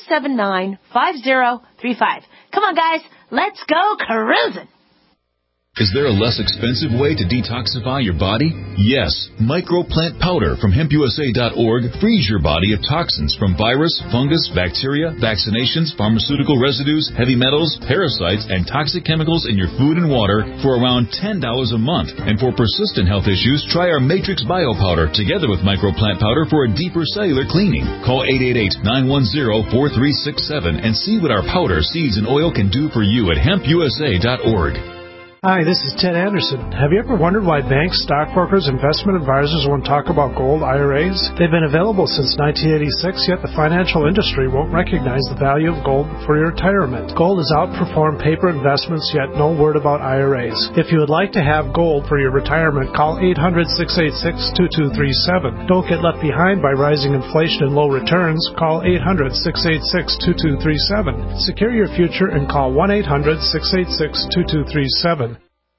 702-279-5035. Come on, guys. Let's go cruising. Is there a less expensive way to detoxify your body? Yes. Microplant powder from hempusa.org frees your body of toxins from virus, fungus, bacteria, vaccinations, pharmaceutical residues, heavy metals, parasites, and toxic chemicals in your food and water for around $10 a month. And for persistent health issues, try our Matrix Bio Powder together with Microplant Powder for a deeper cellular cleaning. Call 888-910-4367 and see what our powder, seeds, and oil can do for you at hempusa.org. Hi, this is Ted Anderson. Have you ever wondered why banks, stockbrokers, investment advisors won't talk about gold IRAs? They've been available since 1986, yet the financial industry won't recognize the value of gold for your retirement. Gold has outperformed paper investments, yet no word about IRAs. If you would like to have gold for your retirement, call 800-686-2237. Don't get left behind by rising inflation and low returns. Call 800-686-2237. Secure your future and call 1-800-686-2237.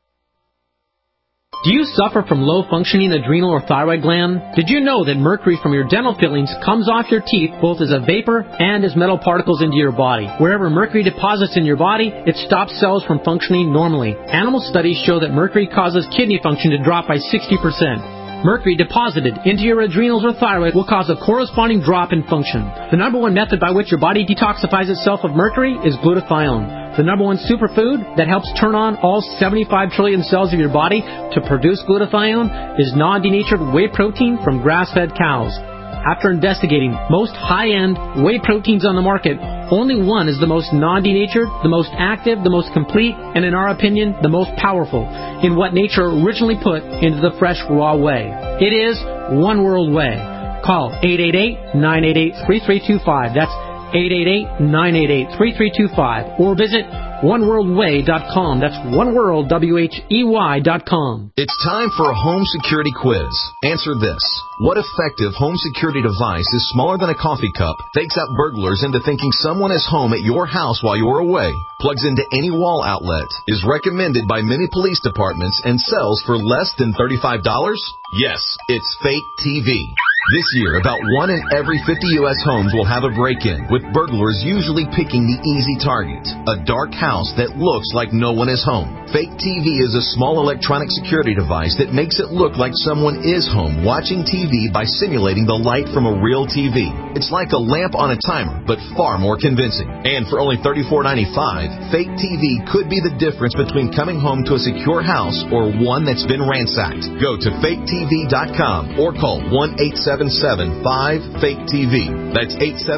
Do you suffer from low-functioning adrenal or thyroid gland? Did you know that mercury from your dental fillings comes off your teeth both as a vapor and as metal particles into your body? Wherever mercury deposits in your body, it stops cells from functioning normally. Animal studies show that mercury causes kidney function to drop by 60%. Mercury deposited into your adrenals or thyroid will cause a corresponding drop in function. The number one method by which your body detoxifies itself of mercury is glutathione. The number one superfood that helps turn on all 75 trillion cells of your body to produce glutathione is non-denatured whey protein from grass-fed cows. After investigating most high-end whey proteins on the market, only one is the most non-denatured, the most active, the most complete, and in our opinion, the most powerful in what nature originally put into the fresh raw whey. It is One World Whey. Call 888-988-3325. That's 888-988-3325. Or visit oneworldway.com. That's oneworld.com. It's time for a home security quiz. Answer this. What effective home security device is smaller than a coffee cup, fakes out burglars into thinking someone is home at your house while you're away, plugs into any wall outlet, is recommended by many police departments, and sells for less than $35? Yes, it's Fake TV. This year, about 1 in every 50 U.S. homes will have a break-in, with burglars usually picking the easy target, a dark house that looks like no one is home. Fake TV is a small electronic security device that makes it look like someone is home watching TV by simulating the light from a real TV. It's like a lamp on a timer, but far more convincing. And for only $34.95, Fake TV could be the difference between coming home to a secure house or one that's been ransacked. Go to faketv.com or call 1-877-5-FAKE-TV. That's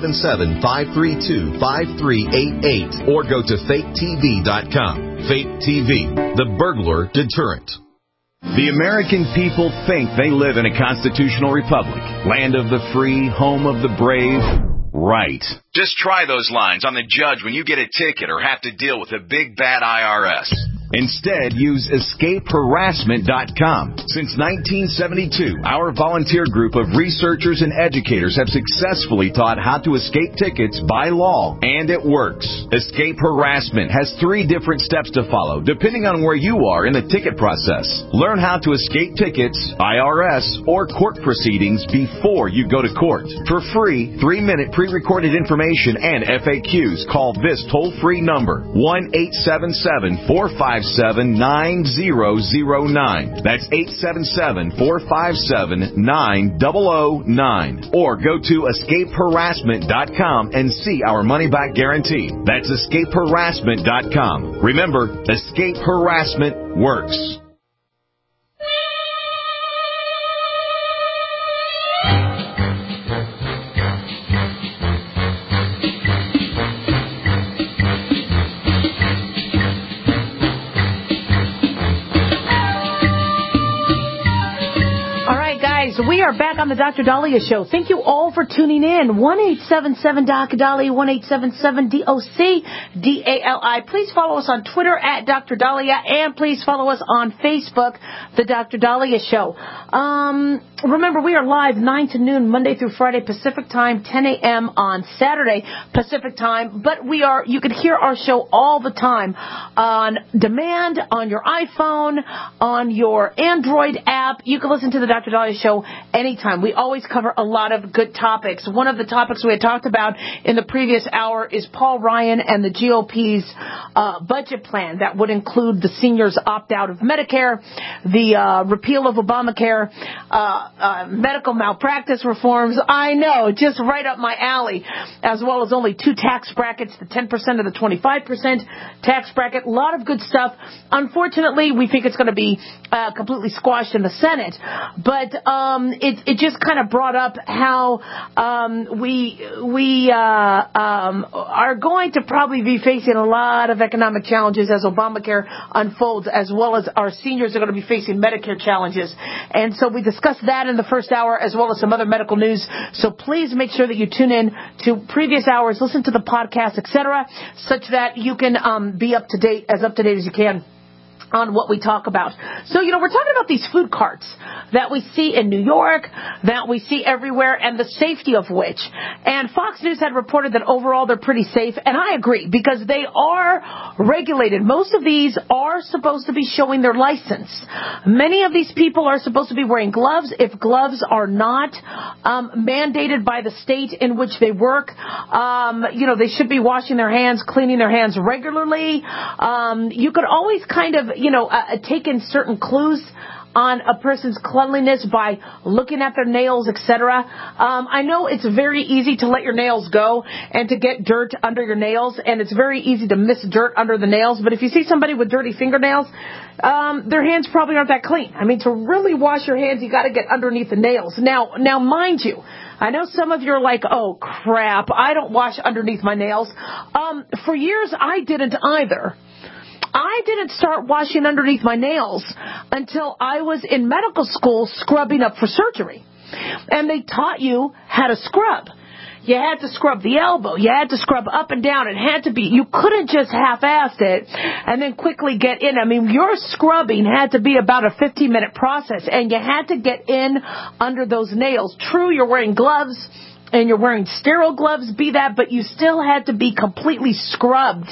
877-532-5388. Or go to faketv.com. Fake TV, the burglar deterrent. The American people think they live in a constitutional republic, land of the free, home of the brave. Right. Just try those lines on the judge when you get a ticket or have to deal with a big bad IRS. Instead, use escapeharassment.com. Since 1972, our volunteer group of researchers and educators have successfully taught how to escape tickets by law, and it works. Escape Harassment has 3 different steps to follow, depending on where you are in the ticket process. Learn how to escape tickets, IRS, or court proceedings before you go to court. For free, 3-minute pre-recorded information and FAQs, call this toll-free number, 1-877-457-9009. That's 877-457-9009. Or go to escapeharassment.com and see our money-back guarantee. That's escapeharassment.com. Remember, Escape Harassment works. We are back on the Dr. Dahlia Show. Thank you all for tuning in. 1-877-DOC-DALIA, 1-877-DOC-DALI. Please follow us on Twitter at Dr. Dahlia, and please follow us on Facebook, the Dr. Dahlia Show. Remember, we are live 9 to noon, Monday through Friday, Pacific Time, 10 a.m. on Saturday, Pacific Time. But you can hear our show all the time on demand, on your iPhone, on your Android app. You can listen to the Dr. Dahlia Show anytime. We always cover a lot of good topics. One of the topics we had talked about in the previous hour is Paul Ryan and the GOP's budget plan that would include the seniors opt-out of Medicare, the repeal of Obamacare, medical malpractice reforms. I know, just right up my alley, as well as only 2 tax brackets, the 10% and the 25% tax bracket. A lot of good stuff. Unfortunately, we think it's going to be completely squashed in the Senate, but it just kind of brought up how we are going to probably be facing a lot of economic challenges as Obamacare unfolds, as well as our seniors are going to be facing Medicare challenges. And so we discussed that in the first hour, as well as some other medical news. So please make sure that you tune in to previous hours, listen to the podcast, etc., such that you can be up to date as you can on what we talk about. So, we're talking about these food carts that we see in New York, that we see everywhere, and the safety of which. And Fox News had reported that overall they're pretty safe, and I agree, because they are regulated. Most of these are supposed to be showing their license. Many of these people are supposed to be wearing gloves. If gloves are not mandated by the state in which they work, they should be washing their hands, cleaning their hands regularly. You could always kind of take in certain clues on a person's cleanliness by looking at their nails, etc. I know it's very easy to let your nails go and to get dirt under your nails, and it's very easy to miss dirt under the nails. But if you see somebody with dirty fingernails, their hands probably aren't that clean. I mean, to really wash your hands, you got to get underneath the nails. Now, mind you, I know some of you are like, oh, crap, I don't wash underneath my nails. For years, I didn't either. I didn't start washing underneath my nails until I was in medical school scrubbing up for surgery. And they taught you how to scrub. You had to scrub the elbow. You had to scrub up and down. It had to be, you couldn't just half-ass it and then quickly get in. I mean, your scrubbing had to be about a 15-minute process, and you had to get in under those nails. True, you're wearing gloves, and you're wearing sterile gloves, but you still had to be completely scrubbed.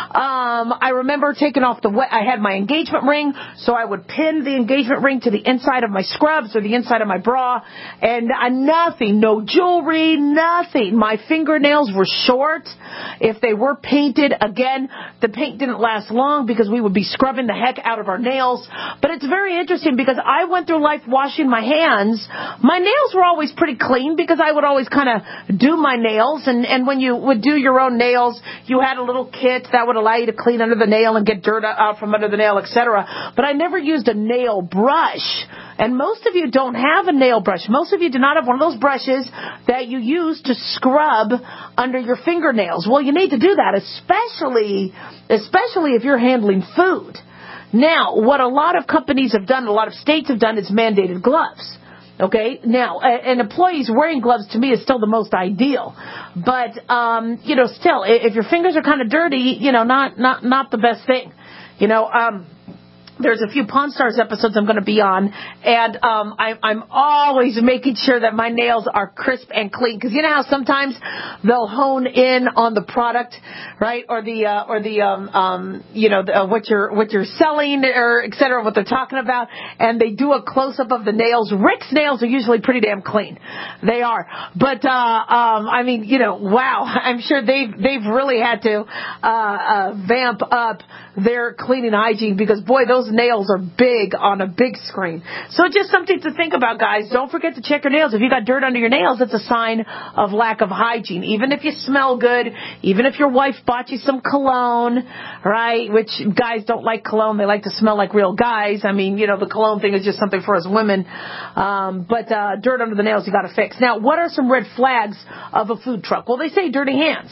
I remember taking off I had my engagement ring, so I would pin the engagement ring to the inside of my scrubs or the inside of my bra, and nothing, no jewelry, nothing. My fingernails were short. If they were painted, again, the paint didn't last long because we would be scrubbing the heck out of our nails. But it's very interesting because I went through life washing my hands. My nails were always pretty clean because I would always kind of do my nails, and when you would do your own nails, you had a little kit that would allow you to clean under the nail and get dirt out from under the nail, etc. But I never used a nail brush, and most of you don't have a nail brush. Most of you do not have one of those brushes that you use to scrub under your fingernails. Well, you need to do that, especially if you're handling food. Now, what a lot of companies have done, a lot of states have done, is mandated gloves. Okay, now, and employees wearing gloves to me is still the most ideal. But, still, if your fingers are kind of dirty, not the best thing. There's a few Pawn Stars episodes I'm going to be on, and I'm always making sure that my nails are crisp and clean, because you know how sometimes they'll hone in on the product, right, or what you're selling, or et cetera, what they're talking about, and they do a close up of the nails. Rick's nails are usually pretty damn clean. They are, but wow, I'm sure they've really had to vamp up their cleaning hygiene, because boy, those nails are big on a big screen. So just something to think about, guys. Don't forget to check your nails. If you got dirt under your nails, it's a sign of lack of hygiene. Even if you smell good, even if your wife bought you some cologne, right, which guys don't like cologne. They like to smell like real guys. I mean, the cologne thing is just something for us women. But dirt under the nails you got to fix. Now, what are some red flags of a food truck? Well, they say dirty hands.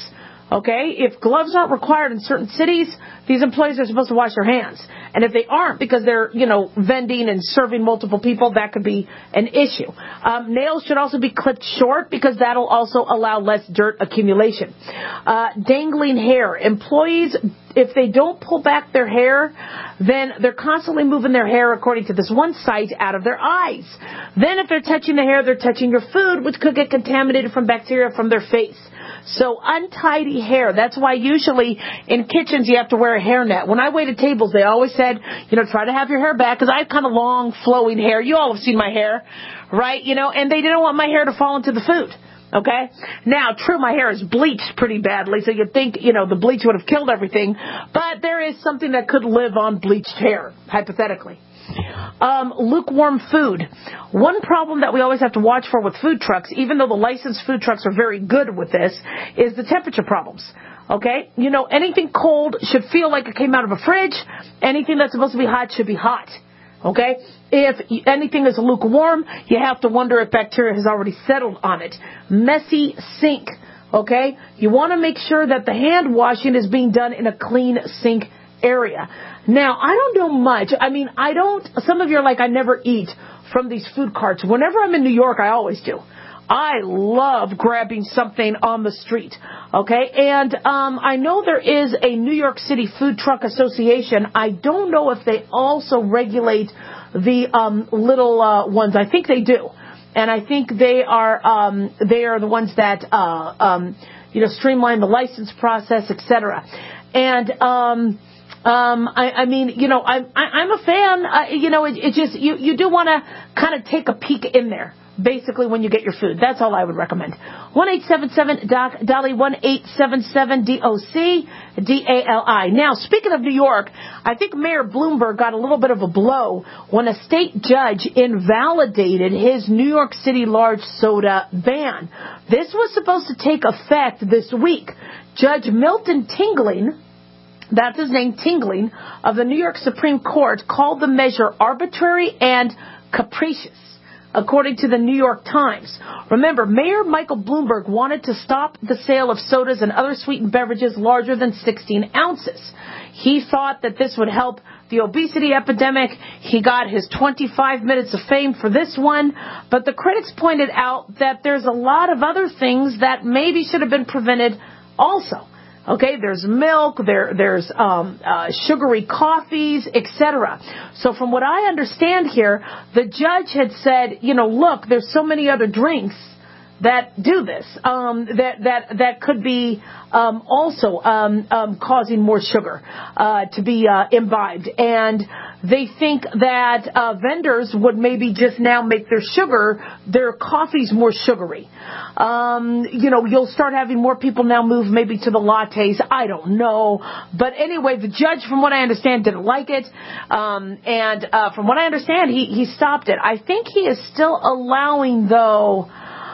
Okay? If gloves aren't required in certain cities, these employees are supposed to wash their hands. And if they aren't because they're, vending and serving multiple people, that could be an issue. Nails should also be clipped short because that'll also allow less dirt accumulation. Dangling hair. Employees, if they don't pull back their hair, then they're constantly moving their hair, according to this one site, out of their eyes. Then if they're touching the hair, they're touching your food, which could get contaminated from bacteria from their face. So untidy hair. That's why usually in kitchens you have to wear a hairnet. When I waited tables, they always said, try to have your hair back, because I have kind of long, flowing hair. You all have seen my hair, right? And they didn't want my hair to fall into the food. Okay? Now, true, my hair is bleached pretty badly, so you'd think, the bleach would have killed everything. But there is something that could live on bleached hair, hypothetically. Lukewarm food. One problem that we always have to watch for with food trucks, even though the licensed food trucks are very good with this, is the temperature problems. Okay? Anything cold should feel like it came out of a fridge. Anything that's supposed to be hot should be hot. Okay? If anything is lukewarm, you have to wonder if bacteria has already settled on it. Messy sink. Okay? You want to make sure that the hand washing is being done in a clean sink area. Now, I don't know much. Some of you are like, I never eat from these food carts. Whenever I'm in New York, I always do. I love grabbing something on the street. Okay? And I know there is a New York City Food Truck Association. I don't know if they also regulate the little ones. I think they do. And I think they are the ones that streamline the license process, etc. And I'm a fan. It just you do want to kind of take a peek in there. Basically, when you get your food, that's all I would recommend. 1-877-DOC-DALI, 1-877-DOC-DALI. Now, speaking of New York, I think Mayor Bloomberg got a little bit of a blow when a state judge invalidated his New York City large soda ban. This was supposed to take effect this week. Judge Milton Tingling, that's his name, Tingling, of the New York Supreme Court, called the measure arbitrary and capricious, according to the New York Times. Remember, Mayor Michael Bloomberg wanted to stop the sale of sodas and other sweetened beverages larger than 16 ounces. He thought that this would help the obesity epidemic. He got his 25 minutes of fame for this one, but the critics pointed out that there's a lot of other things that maybe should have been prevented also. Okay, there's milk, there's sugary coffees, etc. So from what I understand here, the judge had said, look, there's so many other drinks that do this, that could be also causing more sugar to be imbibed. And they think that vendors would maybe just now make their coffees more sugary. You'll start having more people now move maybe to the lattes. I don't know. But anyway, the judge, from what I understand, didn't like it. And from what I understand, he stopped it. I think he is still allowing, though,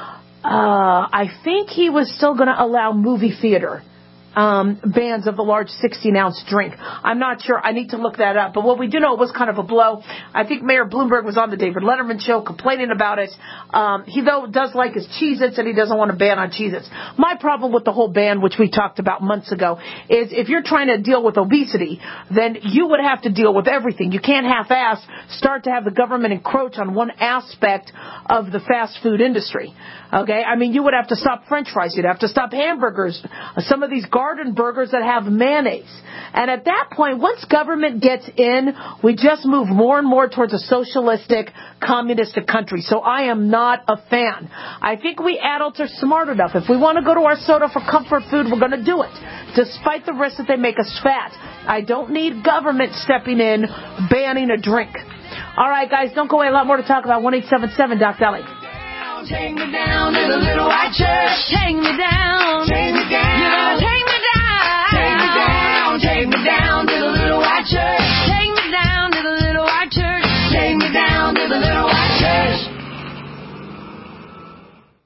I think he was still going to allow movie theater bans of the large 16-ounce drink. I'm not sure. I need to look that up. But what we do know, it was kind of a blow. I think Mayor Bloomberg was on the David Letterman show complaining about it. He, though, does like his Cheez-Its, and he doesn't want to ban on Cheez-Its. My problem with the whole ban, which we talked about months ago, is if you're trying to deal with obesity, then you would have to deal with everything. You can't half-ass start to have the government encroach on one aspect of the fast food industry. Okay? You would have to stop French fries. You'd have to stop hamburgers. Some of these garden burgers that have mayonnaise. And at that point, once government gets in, we just move more and more towards a socialistic, communistic country. So I am not a fan. I think we adults are smart enough. If we want to go to our soda for comfort food, we're going to do it, despite the risk that they make us fat. I don't need government stepping in, banning a drink. All right, guys, don't go away. A lot more to talk about. 1-877-DOC-DALI. Take me down to the little white church. Take me down. Take me down. You gotta take me down. Take me down. Take me down to the little white church. Take me down to the little white church. Take me down to the little white church.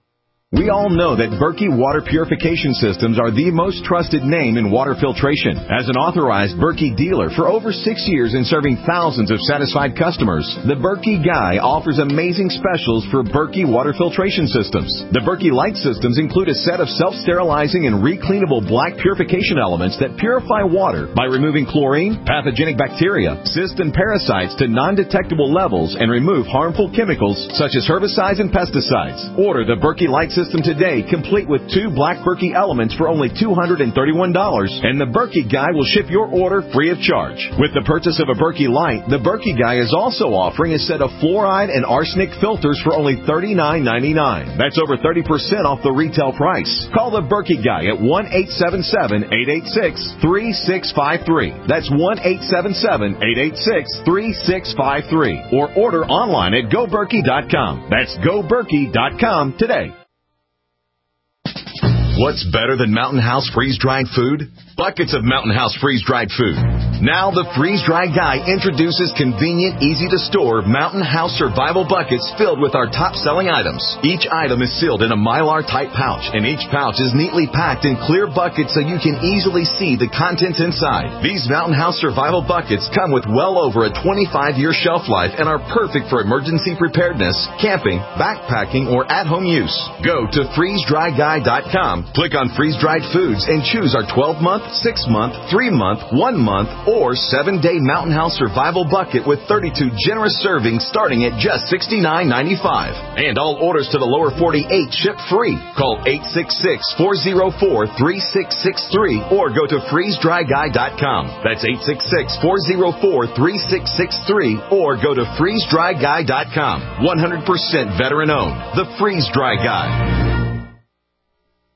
We all know that Berkey Water Purification Systems are the most trusted name in water filtration. As an authorized Berkey dealer for over 6 years and serving thousands of satisfied customers, the Berkey Guy offers amazing specials for Berkey water filtration systems. The Berkey Light systems include a set of self-sterilizing and recleanable black purification elements that purify water by removing chlorine, pathogenic bacteria, cysts, and parasites to non-detectable levels and remove harmful chemicals such as herbicides and pesticides. Order the Berkey Light system today, complete with 2 black Berkey elements for only $231, and the Berkey Guy will ship your order free of charge. With the purchase of a Berkey Light, the Berkey Guy is also offering a set of fluoride and arsenic filters for only $39.99. That's over 30% off the retail price. Call the Berkey Guy at 1-877-886-3653. That's 1-877-886-3653. Or order online at GoBerkey.com. That's GoBerkey.com today. What's better than Mountain House freeze-dried food? Buckets of Mountain House freeze-dried food. Now the Freeze-Dry Guy introduces convenient, easy-to-store Mountain House survival buckets filled with our top-selling items. Each item is sealed in a Mylar-type pouch, and each pouch is neatly packed in clear buckets so you can easily see the contents inside. These Mountain House survival buckets come with well over a 25-year shelf life and are perfect for emergency preparedness, camping, backpacking, or at-home use. Go to freezedryguy.com, click on freeze-dried foods, and choose our 12-month, 6-month, 3-month, 1-month, or 7-day Mountain House survival bucket with 32 generous servings starting at just $69.95. And all orders to the lower 48 ship free. Call 866-404-3663 or go to freezedryguy.com. That's 866-404-3663 or go to freezedryguy.com. 100% veteran owned. The Freeze Dry Guy.